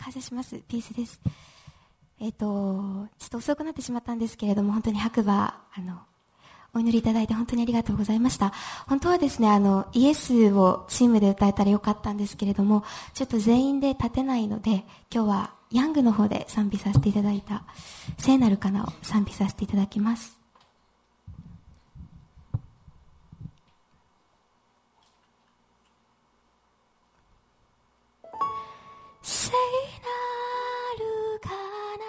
感謝します。ピースです。ちょっと遅くなってしまったんですけれども、本当に白馬お祈りいただいて本当にありがとうございました。本当はですね、イエスをチームで歌えたらよかったんですけれども、ちょっと全員で立てないので、今日はヤングの方で賛美させていただいた聖なるかなを賛美させていただきます。聖なるかな、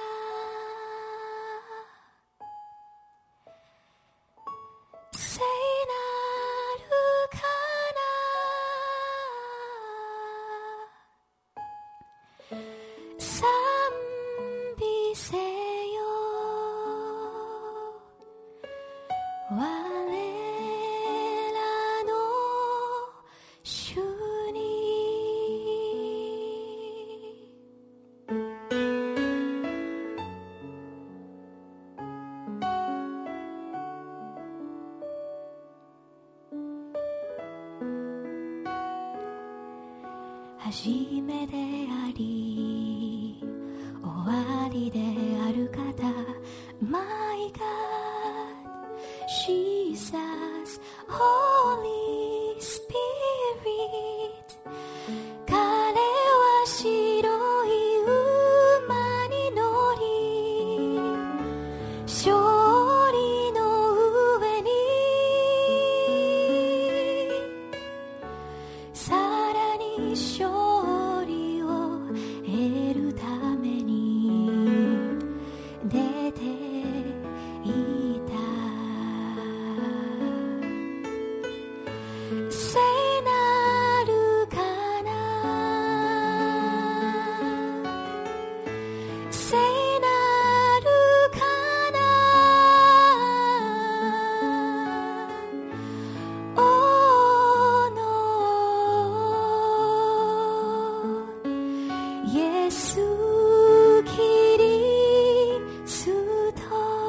聖なるかな、賛美せよ我らの主に。始めであり終わりである方、 My God Jesus Holy Spirit、 彼は白い馬に乗り勝利の上にさらに勝利を得るために出ていた。聖なるかな、聖なるかな、おのイエスキリスト、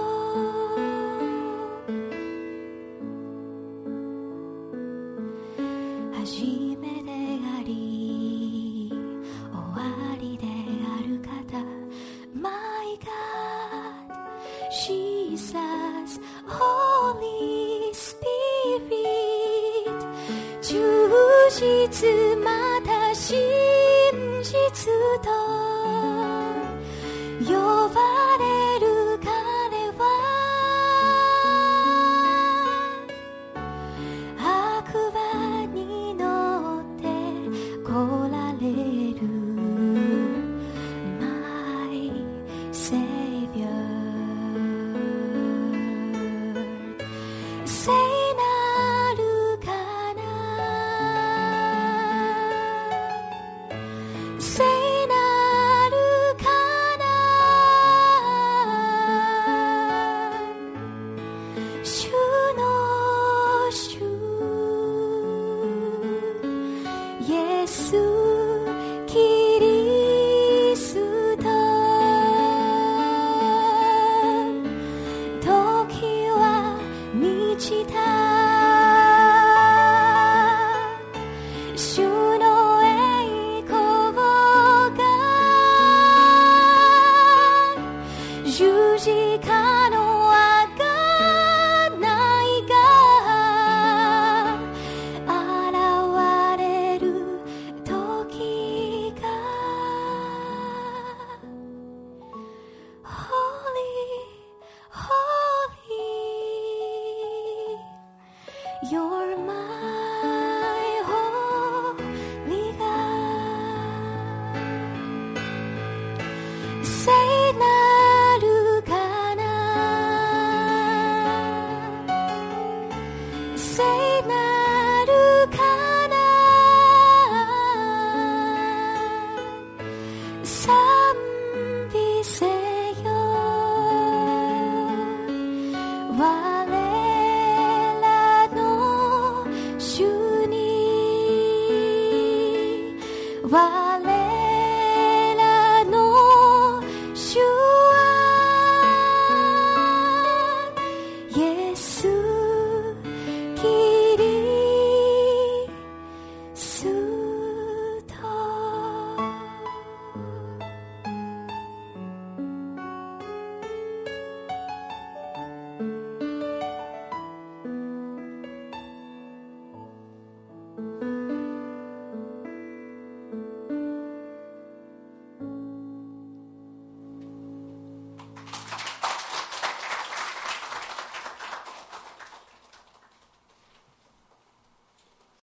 始めであり終わりである方、 My God Jesus Holy Spirit、 忠実また真実と